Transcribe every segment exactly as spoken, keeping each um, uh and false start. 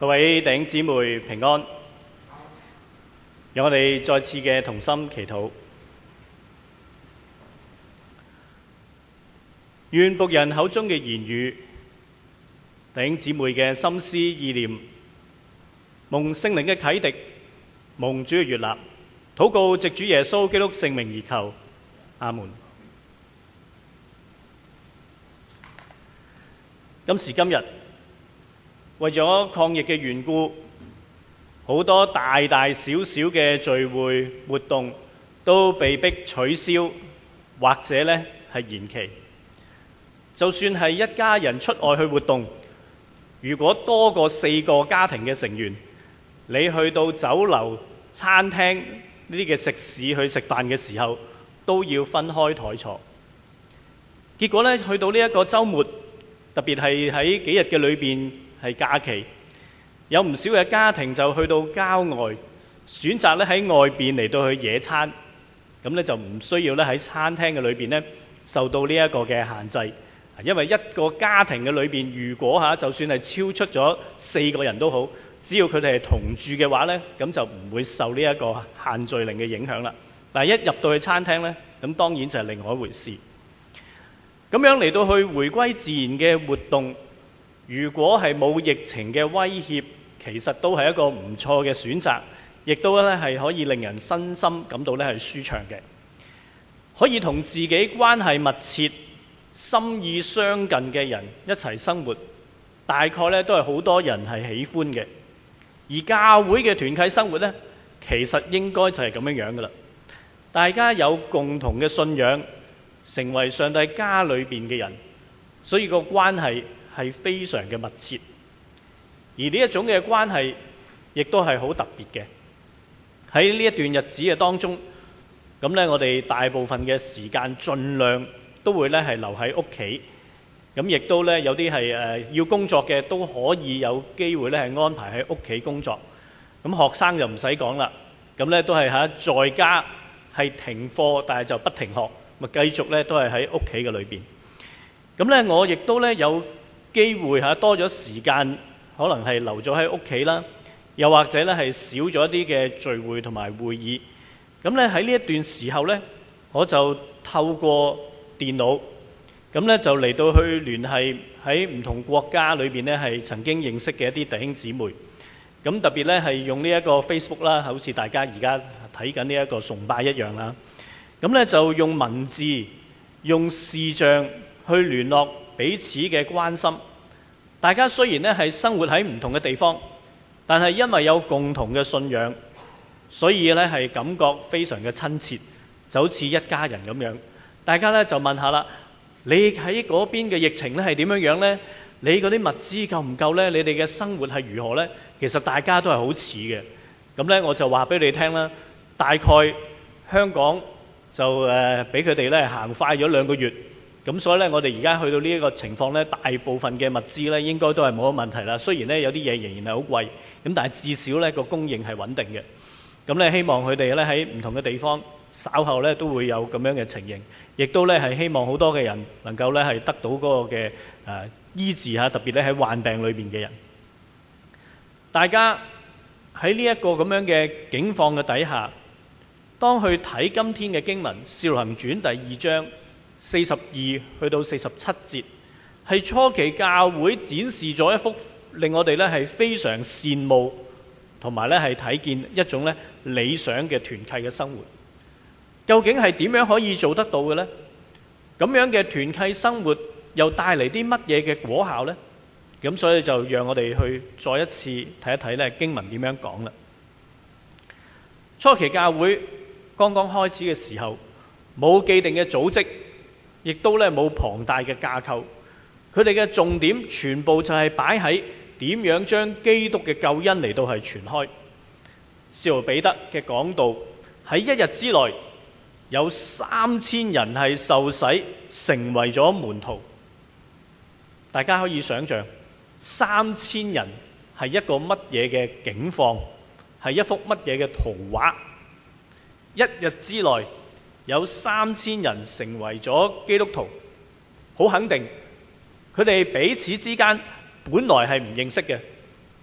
各位弟兄姊妹平安，讓我哋再次嘅同心祈禱。願僕人口中嘅言語、弟兄姊妹嘅心思意念，蒙聖靈嘅啟迪，蒙主嘅悅納，禱告藉主耶穌基督聖名而求，阿門。今時今日，為咗抗疫嘅緣故，好多大大小小嘅聚會活動都被迫取消，或者呢係延期。就算係一家人出外去活動，如果多過四個家庭嘅成員，你去到酒樓、餐廳呢啲嘅食肆去食飯嘅時候，都要分開枱坐。結果呢，去到呢一個週末，特別係喺幾日嘅裏邊係假期，有唔少嘅家庭就去到郊外，選擇咧喺外邊嚟到去野餐，咁咧就唔需要咧喺餐廳嘅裏邊咧受到呢一個嘅限制，因為一個家庭嘅裏邊，如果嚇就算係超出咗四個人都好，只要佢哋係同住嘅話咧，咁就唔會受呢一個限聚令嘅影響啦。但係一入到去餐廳咧，咁當然就係另外一回事。咁樣嚟到去回歸自然嘅活動，如果係冇疫情嘅威脅，其實都係一個唔錯嘅選擇，亦都咧係可以令人身心感到咧係舒暢嘅，可以同自己關係密切、心意相近嘅人一齊生活，大概咧都係好多人係喜歡嘅。而教會嘅團契生活呢，其實應該就係咁樣樣噶啦，大家有共同嘅信仰，成為上帝家裏邊嘅人，所以個關係係非常嘅密切。而呢一種嘅關係，亦都係好特別嘅。喺呢一段日子嘅當中，咁呢我哋大部分嘅時間盡量都會呢係留喺屋企，咁亦都呢有啲係誒要工作嘅，都可以有機會呢係安排喺屋企工作。咁學生就唔使講啦，咁呢都係喺在家係停課，但係就不停學。咪繼續咧，都係喺屋企嘅裏邊。咁咧，我亦都咧有機會嚇多咗時間，可能係留咗喺屋企啦，又或者咧係少咗一啲嘅聚會同埋會議。咁咧喺呢一段時候咧，我就透過電腦，咁咧就嚟到去聯繫喺唔同國家裏邊咧係曾經認識嘅一啲弟兄姊妹。咁特別咧係用呢一個 Facebook 啦，好似大家而家睇緊呢一個崇拜一樣啦。咁咧就用文字、用視像去聯絡彼此嘅關心。大家雖然咧係生活喺唔同嘅地方，但係因為有共同嘅信仰，所以咧係感覺非常嘅親切，就好似一家人咁樣。大家咧就問下啦，你喺嗰邊嘅疫情咧係點樣樣呢？你嗰啲物資夠唔夠呢？你哋嘅生活係如何呢？其實大家都係好似嘅。咁咧我就話俾你聽啦，大概香港就誒俾佢哋咧行快咗兩個月，咁所以咧我哋而家去到呢一個情況咧，大部分嘅物資咧應該都係冇乜問題啦。雖然咧有啲嘢仍然係好貴，咁但係至少咧個供應係穩定嘅。咁咧希望佢哋咧喺唔同嘅地方稍後咧都會有咁樣嘅情形，亦都咧係希望好多嘅人能夠咧係得到嗰個嘅誒醫治嚇，特別咧喺患病裏邊嘅人。大家喺呢一個咁樣嘅境況嘅底下，當去睇今天嘅經文《使徒行傳》第二章四十二去到四十七節，係初期教會展示咗一幅令我哋咧係非常羨慕，同埋咧係睇見一種咧理想嘅團契嘅生活。究竟係點樣可以做得到嘅呢？咁樣嘅團契生活又帶嚟啲乜嘢嘅果效呢？咁所以就讓我哋去再一次睇一睇咧經文點樣講啦。初期教會剛剛開始嘅時候，冇既定嘅組織，亦都咧冇龐大嘅架構。佢哋嘅重點全部就係擺喺點樣將基督嘅救恩嚟到係傳開。使徒彼得嘅講道喺一日之內有三千人係受洗，成為咗門徒。大家可以想象三千人係一個乜嘢嘅境況，係一幅乜嘢嘅圖畫。一日之內有三千人成為咗基督徒，好肯定佢哋彼此之間本來係唔認識嘅，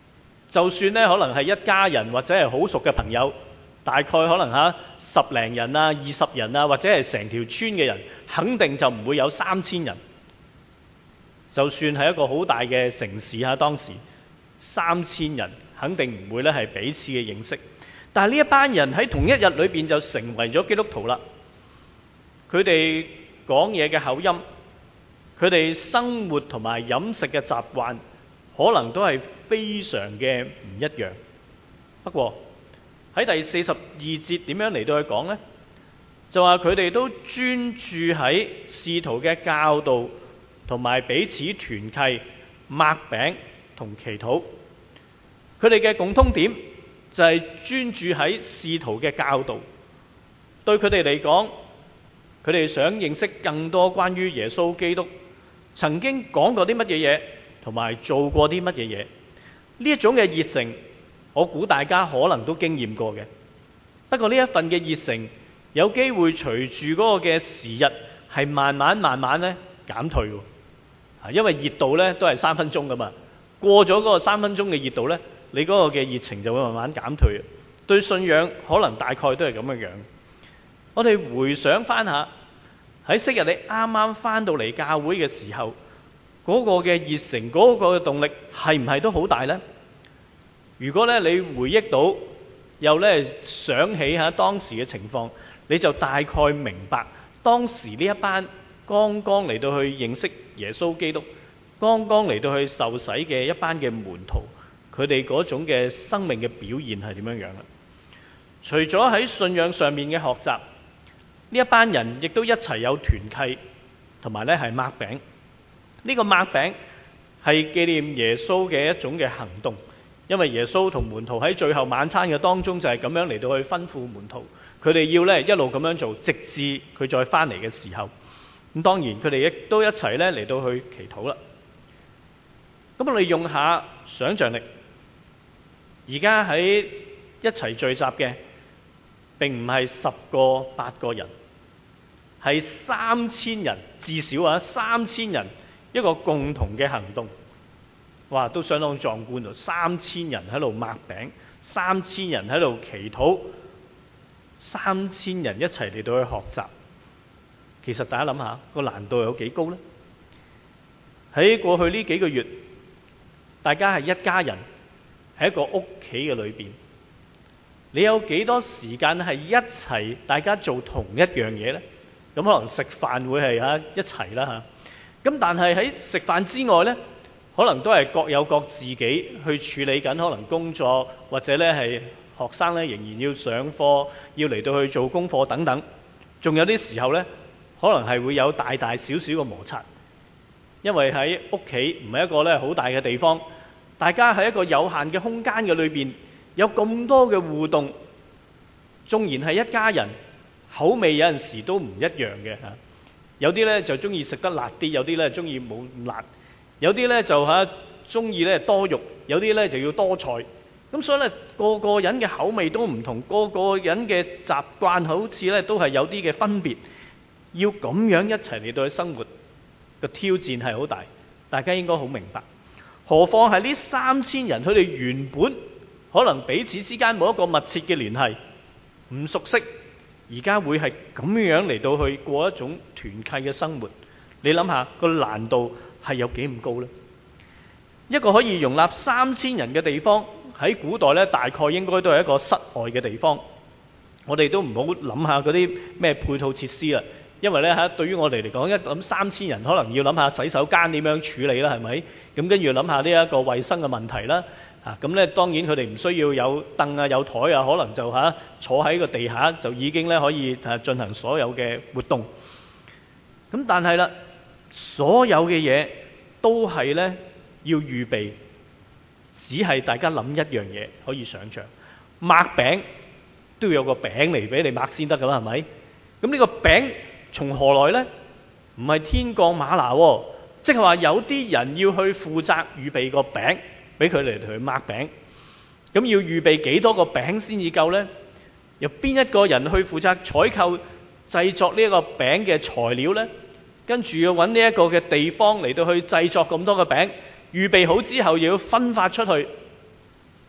就算咧可能係一家人或者係好熟嘅朋友，大概可能嚇十零人啊、二十人啊，或者係成條村嘅人，肯定就唔會有三千人。就算係一個好大嘅城市嚇，當時三千人肯定唔會咧係彼此嘅認識。但係呢一班人喺同一日裏邊就成為咗基督徒啦。佢哋講嘢嘅口音，佢哋生活同埋飲食嘅習慣，可能都係非常嘅唔一樣。不過喺第四十二節點樣嚟到去講呢？就話佢哋都專注喺使徒嘅教導同埋彼此團契、擘餅同祈禱。佢哋嘅共通點就係專注喺使徒嘅教導。對佢哋嚟講，佢哋想認識更多關於耶穌基督曾經講過啲乜嘢嘢，同埋做過啲乜嘢嘢。呢一種嘅熱誠，我估大家可能都經驗過嘅。不過呢一份嘅熱誠，有機會隨住嗰個嘅時日係慢慢慢慢咧減退喎。因為熱度咧都係三分鐘噶嘛，過咗嗰個三分鐘嘅熱度咧，你嗰個嘅熱情就會慢慢減退。對信仰可能大概都係咁嘅樣。我哋回想翻下喺昔日你啱啱翻到嚟教會嘅時候，嗰個嘅熱誠、嗰個嘅動力係唔係都好大呢？如果咧你回憶到，又咧想起下當時嘅情況，你就大概明白當時呢一班剛剛嚟到去認識耶穌基督、剛剛嚟到去受洗嘅一班嘅門徒，佢哋嗰種嘅生命嘅表現係點樣樣啦？除咗喺信仰上面嘅學習，呢一班人亦都一齊有團契，同埋咧係擘餅。呢個擘餅係紀念耶穌嘅一種嘅行動，因為耶穌同門徒喺最後晚餐嘅當中就係咁樣嚟到去吩咐門徒，佢哋要咧一路咁樣做，直至佢再翻嚟嘅時候。咁當然佢哋亦都一齊咧嚟到去祈禱啦。咁我哋用下想像力，而家喺一齊聚集嘅並唔係十個八個人，係三千人，至少啊三千人一個共同嘅行動。哇，都相當壯觀喎！三千人喺度擘餅，三千人喺度祈禱，三千人一齊嚟到去學習。其實大家諗下個難度有幾高呢？喺過去呢幾個月，大家係一家人喺一個屋企嘅裏邊，你有幾多時間係一齊大家做同一樣嘢呢？咁可能食飯會係嚇一齊啦嚇。咁但係喺食飯之外呢，可能都係各有各自己去處理緊，可能工作或者咧係學生咧仍然要上課，要嚟到去做功課等等。仲有啲時候呢，可能係會有大大小小嘅摩擦，因為喺屋企唔係一個咧好大嘅地方，大家喺一個有限嘅空間嘅裏邊，有咁多嘅互動，縱然係一家人，口味有陣時都唔一樣嘅嚇。有啲咧就中意食得辣啲，有啲咧中意冇咁辣，有啲咧就嚇中意咧多肉，有啲咧就要多菜。咁所以咧個個人嘅口味都唔同，個個人嘅習慣好似咧都係有啲嘅分別。要咁樣一齊嚟到去生活，個挑戰係好大，大家應該好明白。何況係呢三千人，佢哋原本可能彼此之間冇一個密切嘅聯繫，唔熟悉，而家會係咁樣嚟到去過一種團契嘅生活。你諗下個難度係有幾咁高呢？一個可以容納三千人嘅地方，喺古代呢，大概應該都係一個室外嘅地方。我哋都唔好諗下嗰啲咩配套設施啦。因為咧嚇，對於我哋嚟講，一諗三千人，可能要諗下洗手間點樣處理啦，係咪？咁跟住諗下呢一個衞生嘅問題啦。啊，咁咧當然佢哋唔需要有凳啊、有台啊，可能就嚇坐喺個地下就已經咧可以誒進行所有嘅活動。咁但係啦，所有嘅嘢都係咧要預備，只係大家諗一樣嘢可以想像，擘餅都要有個餅嚟俾你擘先得㗎啦，係咪？咁呢個餅從何來呢？唔係天降嗎哪喎，即係話有啲人要去負責預備個餅，俾佢嚟同佢擘餅。咁要預備幾多個餅先至夠呢？由邊一個人去負責採購製作呢一個餅嘅材料呢？跟住要揾呢一個嘅地方嚟到去製作咁多個餅，預備好之後又要分發出去。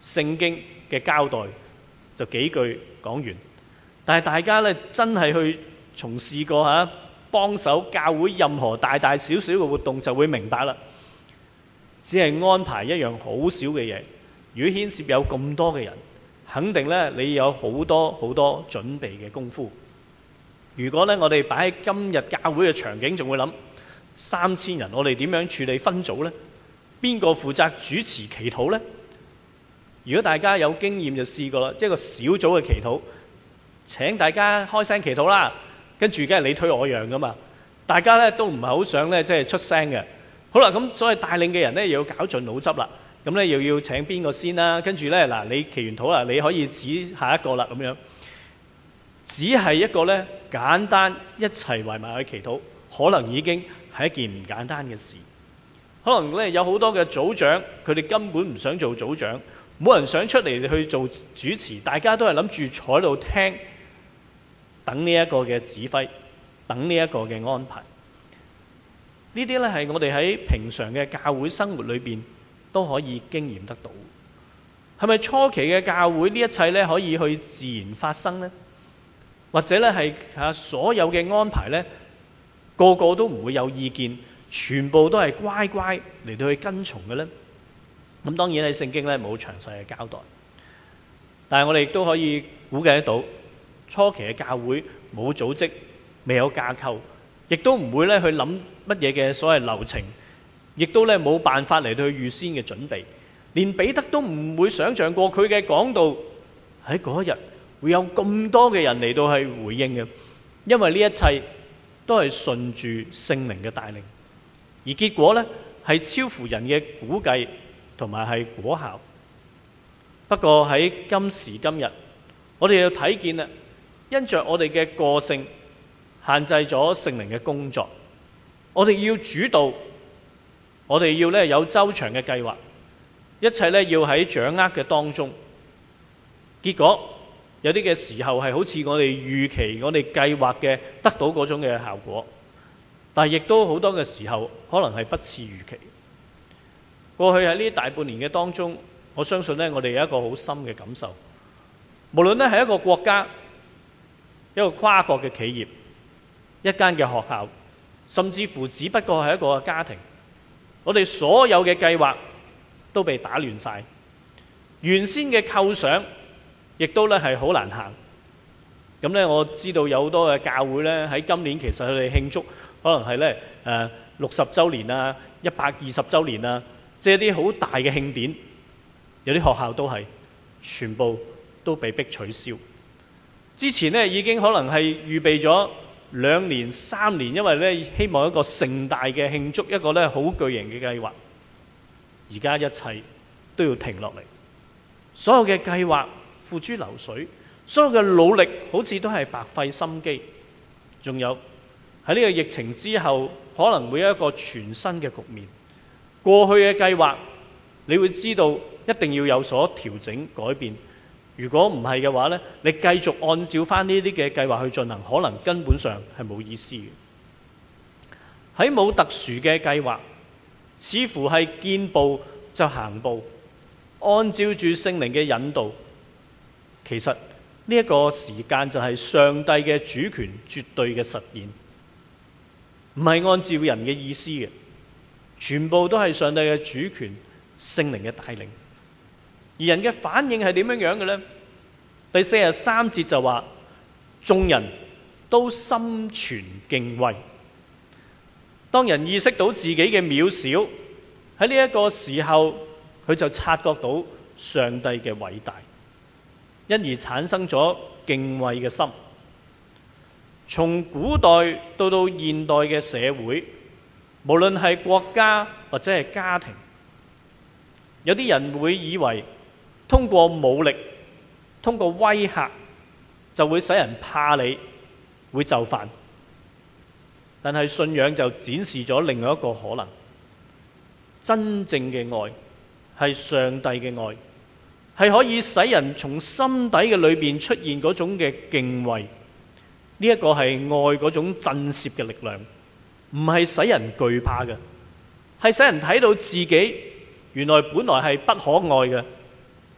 聖經嘅交代就幾句講完，但係大家咧真係去從事過嚇幫手教會任何大大小小嘅活動，就會明白啦。只係安排一樣好少嘅嘢，如果牽涉有咁多嘅人，肯定咧你有好多好多準備嘅功夫。如果咧我哋擺喺今日教會嘅場景，仲會諗三千人，我哋點樣處理分組呢？邊個負責主持祈禱呢？如果大家有經驗就試過啦，即係個小組嘅祈禱，請大家開聲祈禱啦，跟住梗係你推我讓噶嘛，大家咧都唔係好想咧即係出聲嘅。好啦，咁所以帶領嘅人咧又要搞盡腦汁啦，咁咧又要請邊個先啦，跟住咧嗱你祈完禱啦，你可以指下一個啦咁樣。只係一個咧簡單一齊圍埋去祈禱，可能已經係一件唔簡單嘅事。可能咧有好多嘅組長，佢哋根本唔想做組長，冇人想出嚟去做主持，大家都係諗住坐喺度聽，等呢一個嘅指揮，等呢一個嘅安排。呢啲咧係我哋喺平常嘅教會生活裏邊都可以經驗得到。係咪初期嘅教會呢一切咧可以去自然發生呢？或者咧係啊所有嘅安排咧，個個都唔會有意見，全部都係乖乖嚟到去跟從嘅呢？咁當然喺聖經咧冇詳細嘅交代，但係我哋亦都可以估計得到，初期嘅教會冇組織，未有架構，亦都唔會咧去諗乜嘢嘅所謂流程，亦都咧冇辦法嚟到去預先嘅準備，連彼得都唔會想像過佢嘅講道喺嗰一日會有咁多嘅人嚟到去回應嘅，因為呢一切都係順住聖靈嘅帶領，而結果呢係超乎人嘅估計同埋係果效。不過喺今時今日，我哋要睇見啦，因着我哋嘅個性限制咗聖靈嘅工作，我哋要主導，我哋要咧有周詳嘅計劃，一切咧要喺掌握嘅當中。結果有啲嘅時候係好似我哋預期、我哋計劃嘅得到嗰種嘅效果，但係亦都好多嘅時候可能係不似預期。過去喺呢大半年嘅當中，我相信咧我哋有一個好深嘅感受，無論咧係一個國家、一個跨國嘅企業、一間嘅學校，甚至乎只不過係一個家庭，我哋所有嘅計劃都被打亂晒，原先嘅構想亦都咧係好難行。咁咧我知道有好多嘅教會咧喺今年其實佢哋慶祝可能係咧誒六十週年啊、一百二十週年啊，即係啲好大嘅慶典，有啲學校都係全部都被逼取消。之前咧已經可能係預備咗兩年、三年，因為咧希望一個盛大嘅慶祝，一個咧好巨型嘅計劃，而家一切都要停落嚟，所有嘅計劃付諸流水，所有嘅努力好似都係白費心機。仲有喺呢個疫情之後，可能會有一個全新嘅局面。過去嘅計劃，你會知道一定要有所調整改變。如果唔係嘅話呢，你繼續按照翻呢啲嘅計劃去進行，可能根本上係冇意思嘅。喺冇特殊嘅計劃，似乎係見步就行步，按照住聖靈嘅引導。其實呢一個時間就係上帝嘅主權絕對嘅實現，唔係按照人嘅意思嘅，全部都係上帝嘅主權、聖靈嘅帶領。而人嘅反應係點樣樣嘅呢？第四十三節就話，眾人都心存敬畏。當人意識到自己嘅渺小，喺呢一個時候，佢就察覺到上帝嘅偉大，因而產生咗敬畏嘅心。從古代到到現代嘅社會，無論係國家或者係家庭，有啲人會以為通過武力、通過威嚇就會使人怕你，會就範。但係信仰就展示咗另外一個可能，真正嘅愛係上帝嘅愛，係可以使人從心底嘅裏邊出現嗰種嘅敬畏。呢一個係愛嗰種震懾嘅力量，唔係使人懼怕嘅，係使人睇到自己原來本來係不可愛嘅，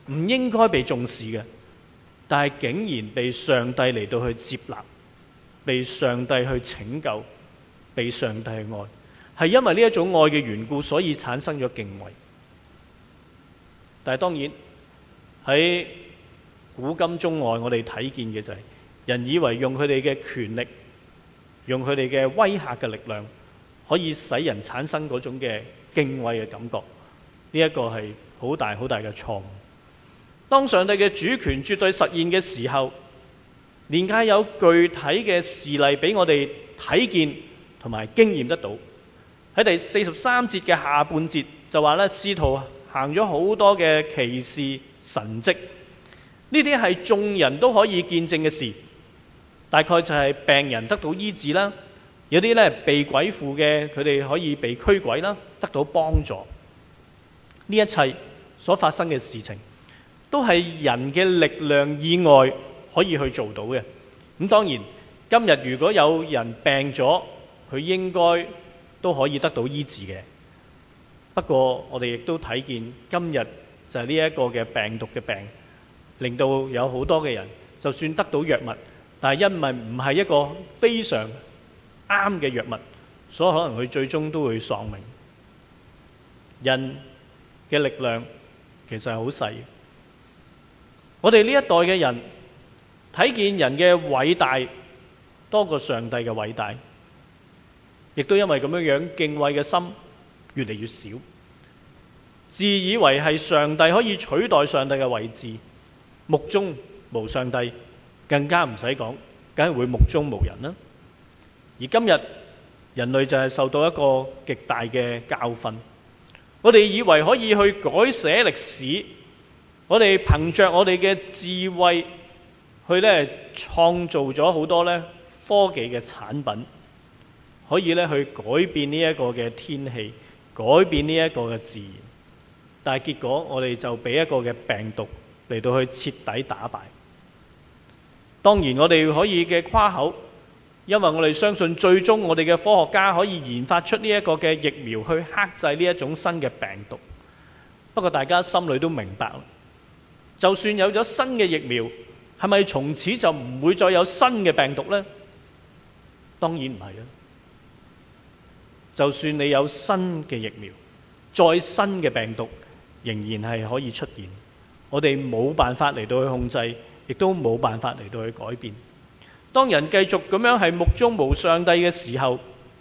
唔應該被重視嘅，但係竟然被上帝嚟到去接納，被上帝去拯救，被上帝去愛，係因為呢一種愛嘅緣故，所以產生咗敬畏。但係當然喺古今中外，我哋睇見嘅就係、是、人以為用佢哋嘅權力，用佢哋嘅威嚇嘅力量，可以使人產生嗰種嘅敬畏嘅感覺。呢、這、一個係好大好大嘅錯誤。當上帝嘅主權絕對實現嘅時候，連介有具體嘅事例俾我哋睇見同埋經驗得到。喺第四十三節嘅下半節就話咧，使徒行咗好多嘅奇事神蹟，呢啲係眾人都可以見證嘅事。大概就係病人得到醫治啦，有啲咧被鬼附嘅，佢哋可以被驅鬼啦，得到幫助。呢一切所發生嘅事情，都係人嘅力量以外可以去做到嘅。咁當然，今日如果有人病咗，佢應該都可以得到醫治嘅。不過我哋亦都睇見今日就係呢一個嘅病毒嘅病，令到有好多嘅人就算得到藥物，但係因為唔係一個非常啱嘅藥物，所以可能佢最終都會喪命。人嘅力量其實係好細。我哋呢一代嘅人睇見人嘅偉大多過上帝嘅偉大，亦都因為咁樣樣敬畏嘅心越嚟越少，自以為係上帝可以取代上帝嘅位置，目中無上帝，更加唔使講，梗係會目中無人啦。而今日人類就係受到一個極大嘅教訓，我哋以為可以去改寫歷史，我哋憑着我哋嘅智慧去咧創造咗好多咧科技嘅產品，可以咧去改變呢一個嘅天氣，改變呢一個嘅自然。但係結果我哋就俾一個嘅病毒嚟到去徹底打敗。當然我哋可以嘅誇口，因為我哋相信最終我哋嘅科學家可以研發出呢一個嘅疫苗去克制呢一種新嘅病毒。不過大家心裏都明白，就算有咗新嘅疫苗，係咪從此就唔會再有新嘅病毒呢？當然唔係啦。就算你有新嘅疫苗，再新嘅病毒仍然係可以出現。我哋冇辦法嚟到去控制，亦都冇辦法嚟到去改變。當人繼續咁樣係目中無上帝嘅時候，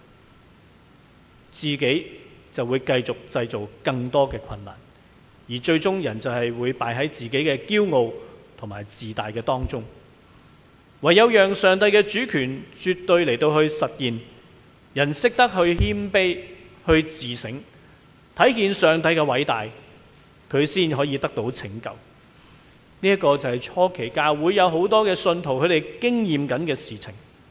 自己就會繼續製造更多嘅困難，而最終人就係會敗喺自己嘅驕傲同埋自大嘅當中。唯有讓上帝嘅主權絕對嚟到去實現，人識得去謙卑，去自省，睇見上帝嘅偉大，佢先可以得到拯救。呢一個就係初期教會有好多嘅信徒佢哋經驗緊嘅事情。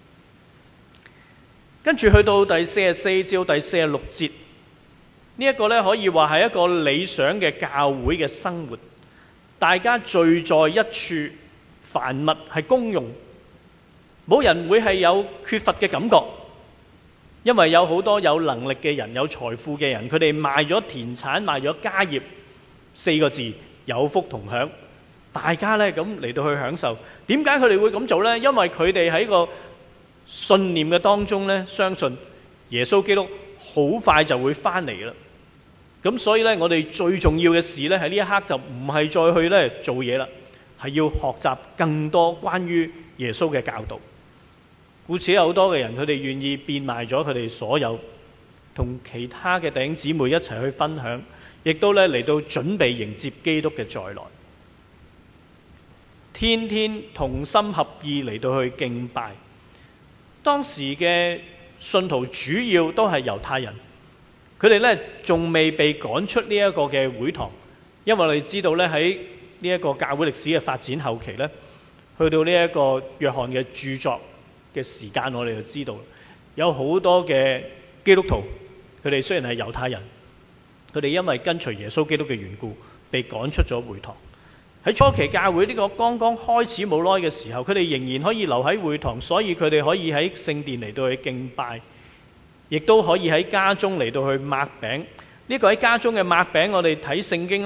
跟住去到第四十四至第四十六節，呢一個呢可以話係一個理想嘅教會嘅生活，大家聚在一處，凡物係公用，冇人會係有缺乏嘅感覺，因為有好多有能力嘅人，有財富嘅人，佢哋賣咗田產，賣咗家業，四個字有福同享。大家呢咁嚟到去享受，點解佢哋會咁做呢？因為佢哋喺個信念嘅當中呢，相信耶穌基督好快就會翻嚟啦。咁所以呢，我哋最重要嘅事呢，喺呢一刻就唔係再去呢做嘢啦，係要學習更多關於耶穌嘅教導。故此有好多嘅人，佢哋願意變賣咗佢哋所有，同其他嘅弟兄姊妹一齊去分享，亦都呢嚟到準備迎接基督嘅再來。天天同心合意嚟到去敬拜。當時嘅信徒主要都係猶太人，佢哋呢仲未被趕出呢一個嘅會堂，因為我哋知道呢喺呢一個教會歷史嘅發展後期呢，去到呢一個約翰嘅著作嘅時間，我哋就知道有好多嘅基督徒，佢哋雖然係猶太人，佢哋因為跟隨耶穌基督嘅緣故，被趕出咗會堂。喺初期教會呢個剛剛開始冇耐嘅時候，佢哋仍然可以留喺會堂，所以佢哋可以喺聖殿嚟到去敬拜，亦都可以喺家中嚟到去擘餅。呢個喺家中嘅擘餅，我哋睇聖經呢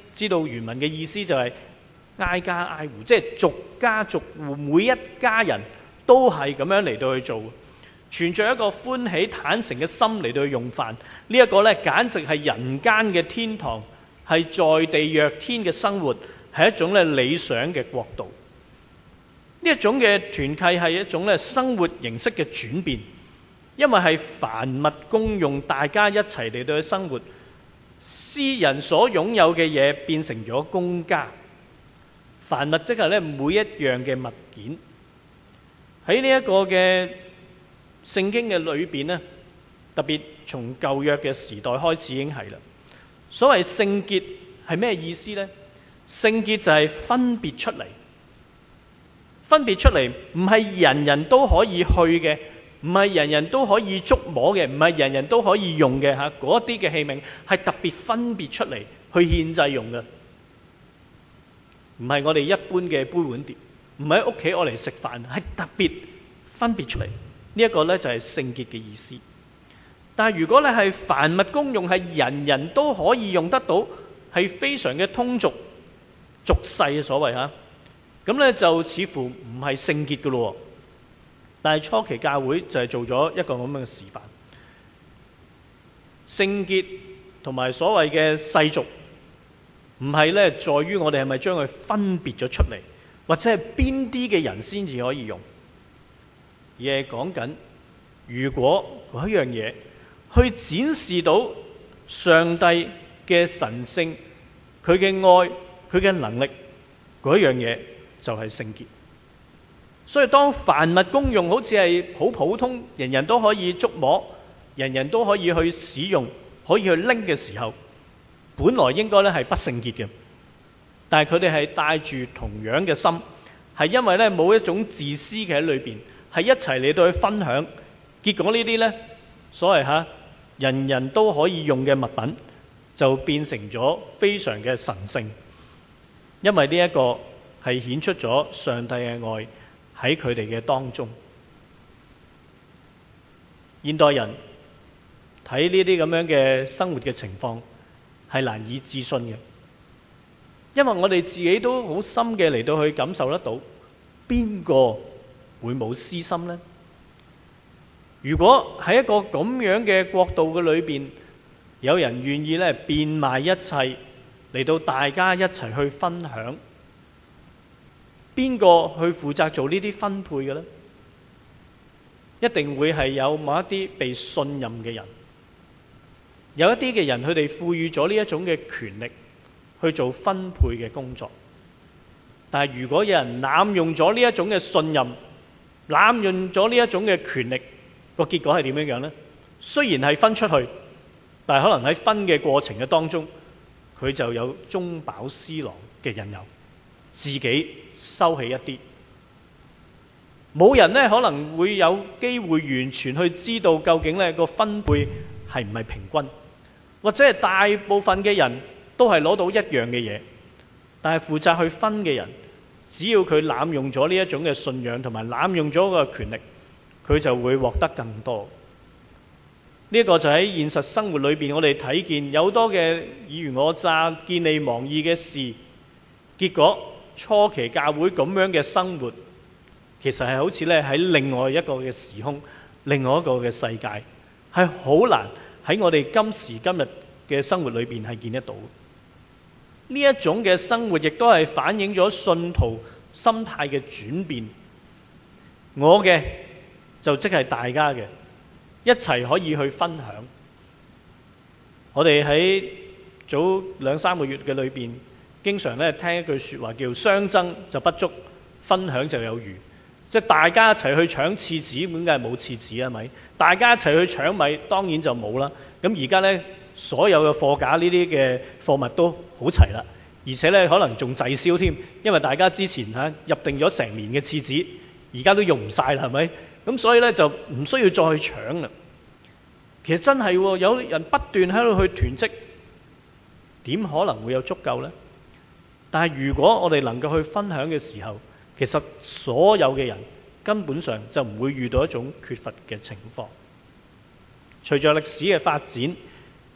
知道原文嘅意思就係挨家挨戶，即係逐家逐戶，每一家人都係咁樣嚟到去做，存着一個歡喜坦誠嘅心嚟到去用飯。呢、這、一個呢，簡直係人間嘅天堂，係在地若天嘅生活，係一種咧理想嘅國度。呢一種嘅團契係一種咧生活形式嘅轉變，因為係凡物公用，大家一齊嚟到去生活。私人所擁有嘅嘢變成咗公家，凡物即係咧每一樣嘅物件。喺呢一個嘅聖經嘅裏邊呢，特別從舊約嘅時代開始已經係啦。所謂聖潔係咩意思呢？聖潔就係分別出嚟。分別出嚟，唔係人人都可以去嘅，唔係人人都可以觸摸嘅，唔係人人都可以用嘅嚇。嗰啲嘅器皿係特別分別出嚟去獻祭用嘅，唔係我哋一般嘅杯碗碟，唔係喺屋企我嚟食飯，係特別分別出嚟。呢一個呢，就係聖潔嘅意思。但係如果你係凡物公用，係人人都可以用得到，係非常嘅通俗俗世嘅所謂嚇。咁咧就似乎唔係聖潔嘅咯，但係初期教會就係做咗一個咁樣嘅示範。聖潔同埋所謂嘅世俗，唔係咧在於我哋係咪將佢分別咗出嚟，或者係邊啲嘅人先至可以用，而係講緊如果嗰一樣嘢去展示到上帝嘅神聖、佢嘅愛、佢嘅能力，嗰一樣嘢就係聖潔。所以當凡物公用好似係好普通，人人都可以觸摸，人人都可以去使用，可以去拎嘅時候，本來應該咧係不聖潔嘅。但係佢哋係帶住同樣嘅心，係因為咧冇一種自私嘅喺裏邊，係一齊嚟到去分享。結果呢啲呢，所謂嚇人人都可以用嘅物品，就變成咗非常嘅神聖，因為呢一個係顯出咗上帝嘅愛喺佢哋嘅當中。現代人睇呢啲咁樣嘅生活嘅情況係難以置信嘅，因為我哋自己都好深嘅嚟到去感受得到，邊個會冇私心呢？如果喺一個咁樣嘅國度嘅裏邊，有人願意咧變賣一切嚟到大家一齊去分享，邊個去負責做呢啲分配嘅呢？一定會係有某一啲被信任嘅人，有一啲嘅人佢哋賦予咗呢一種嘅權力去做分配嘅工作。但係如果有人濫用咗呢一種嘅信任，濫用咗呢一種嘅權力，個結果係點樣樣呢？雖然係分出去，但係可能喺分嘅過程嘅當中，佢就有中飽私囊嘅引誘，自己收起一啲。冇人呢可能會有機會完全去知道究竟呢個分配係唔係平均，或者係大部分嘅人都係攞到一樣嘅嘢，但係負責去分嘅人，只要佢濫用咗呢一種嘅信仰同埋濫用咗個權力，佢就會獲得更多。呢一個就喺現實生活裏邊，我哋睇見有好多嘅爾虞我詐、見利忘義嘅事，結果初期教會咁樣嘅生活，其實係好似咧喺另外一個嘅時空、另外一個嘅世界，係好難喺我哋今時今日嘅生活裏邊係見得到。呢一種嘅生活亦都係反映咗信徒心態嘅轉變。我嘅就即係大家嘅，一齊可以去分享。我哋喺早兩三個月嘅裏邊，經常咧聽一句説話叫相爭就不足，分享就有餘。即係大家一齊去搶廁紙，咁梗係冇廁紙啊？咪大家一齊去搶米，當然就冇啦。咁而家呢，所有嘅貨架呢啲嘅貨物都好齊啦，而且呢，可能仲滯銷添，因為大家之前嚇入定咗成年嘅廁紙，而家都用唔晒啦，係咪？咁所以呢，就唔需要再去搶啦。其實真係喎，有人不斷喺度去囤積，點可能會有足夠呢？但係如果我哋能夠去分享嘅時候，其實所有嘅人根本上就唔會遇到一種缺乏嘅情況。隨着歷史嘅發展，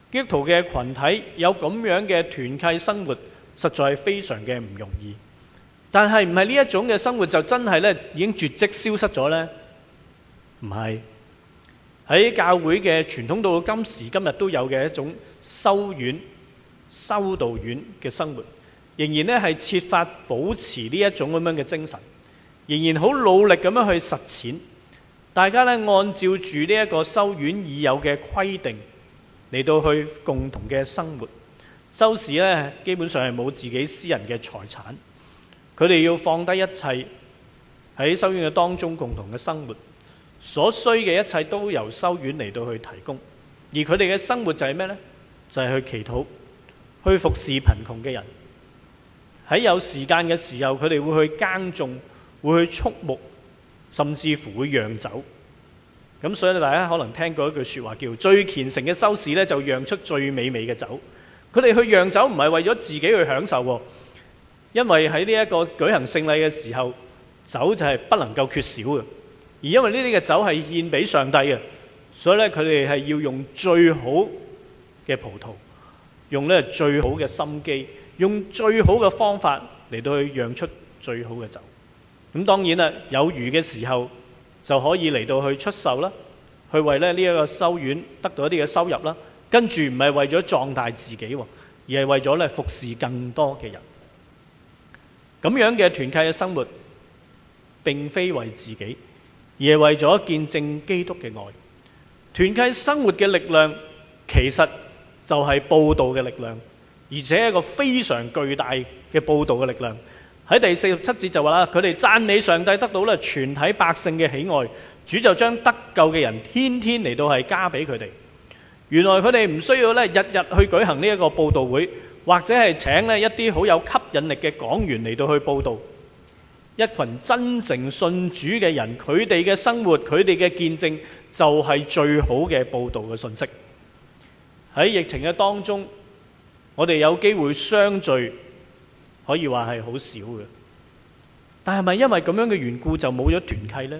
基督徒嘅群體有咁樣嘅團契生活，實在係非常嘅唔容易。但係唔係呢一種嘅生活就真係咧已經絕跡消失咗呢？唔係。喺教會嘅傳統到今時今日都有嘅一種修院、修道院嘅生活，仍然咧係設法保持呢一種咁樣嘅精神，仍然好努力咁樣去實踐。大家咧按照住呢一個修院已有嘅規定嚟到去共同嘅生活。修士咧基本上係冇自己私人嘅財產，佢哋要放低一切喺修院嘅當中共同嘅生活，所需嘅一切都由修院嚟到去提供。而佢哋嘅生活就係咩呢？就係去祈禱，去服侍貧窮嘅人。喺有時間嘅時候，佢哋會去耕種，會去畜牧，甚至乎會釀酒。咁所以咧，大家可能聽過一句説話，叫最虔誠嘅修士咧，就釀出最美味嘅酒。佢哋去釀酒唔係為咗自己去享受喎，因為喺呢一個舉行聖禮嘅時候，酒就係不能夠缺少嘅。而因為呢啲嘅酒係獻俾上帝嘅，所以咧佢哋係要用最好嘅葡萄，用咧最好嘅心機，用最好嘅方法嚟到去釀出最好嘅酒。咁當然啦，有餘嘅時候就可以嚟到去出售啦，去為咧呢一個修院得到一啲嘅收入啦。跟住唔係為咗壯大自己，而係為咗咧服侍更多嘅人。咁樣嘅團契嘅生活並非為自己，而係為咗見證基督嘅愛。團契生活嘅力量其實就係佈道嘅力量，而且一個非常巨大嘅佈道嘅力量。喺第四十七節就話啦，佢哋讚美上帝得到咧全體百姓嘅喜愛，主就將得救嘅人天天嚟到係加俾佢哋。原來佢哋唔需要咧日日去舉行呢一個佈道會，或者係請咧一啲好有吸引力嘅講員嚟到去佈道。一群真誠信主嘅人，佢哋嘅生活，佢哋嘅見證就係最好嘅佈道嘅信息。喺疫情嘅當中，我哋有機會相聚，可以話係好少嘅。但係咪因為咁樣嘅緣故就冇咗團契呢？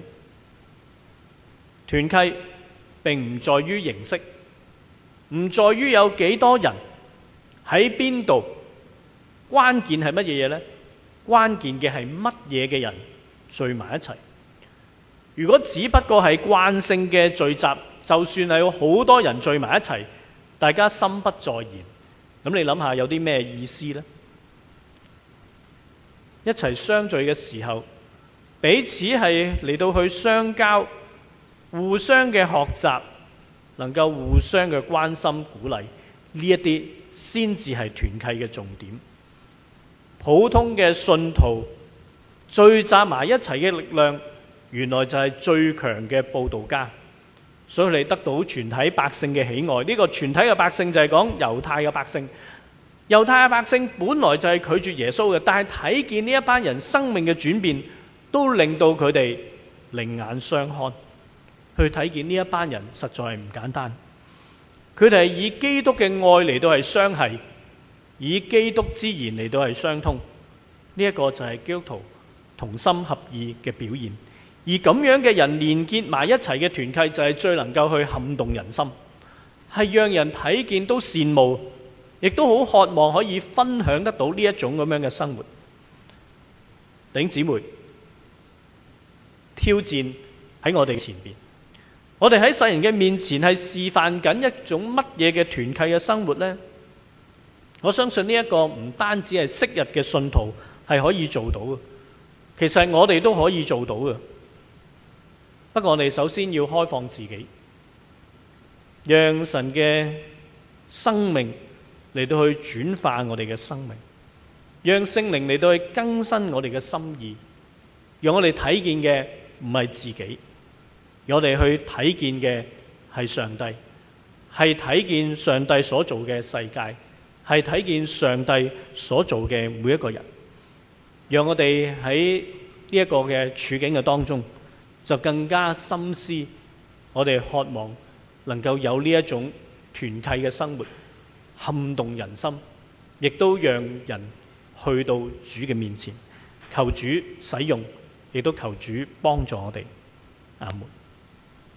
團契並唔在於形式，唔在於有幾多人喺邊度，關鍵係乜嘢嘢呢？關鍵嘅係乜嘢嘅人聚埋一齊。如果只不過係慣性嘅聚集，就算係有好多人聚埋一齊，大家心不在焉，咁你諗下有啲咩意思呢？一齊相聚嘅時候，彼此係嚟到去相交，互相嘅學習，能夠互相嘅關心鼓勵，呢一啲先至係團契嘅重點。普通嘅信徒聚集埋一齊嘅力量，原來就係最強嘅佈道家，所以你得到全體百姓嘅喜愛。呢個全體嘅百姓就係講猶太嘅百姓。猶太嘅百姓本來就係拒絕耶穌嘅，但係睇見呢一班人生命嘅轉變，都令到佢哋另眼相看，去睇見呢一班人實在係唔簡單。佢哋係以基督嘅愛嚟到係相繫，以基督之言嚟到係相通。呢一個就係基督徒同心合意嘅表現。而咁樣嘅人連結埋一齊嘅團契，就係最能夠去撼動人心，係讓人睇見都羨慕，亦都好渴望可以分享得到呢一種咁樣嘅生活。弟兄姊妹，挑戰喺我哋前邊，我哋喺世人嘅面前係示範緊一種乜嘢嘅團契嘅生活呢？我相信呢一個唔單止係昔日嘅信徒係可以做到嘅，其實我哋都可以做到嘅。不過我哋首先要開放自己，讓神嘅生命嚟到去轉化我哋嘅生命，讓聖靈嚟到去更新我哋嘅心意，讓我哋睇見嘅唔係自己，我哋去睇見嘅係上帝，係睇見上帝所做嘅世界，係睇見上帝所做嘅每一個人，讓我哋喺呢一個嘅處境嘅當中，就更加深思，我哋渴望能夠有呢一種團契嘅生活，撼動人心，亦都讓人去到主嘅面前，求主使用，亦都求主幫助我哋。阿門。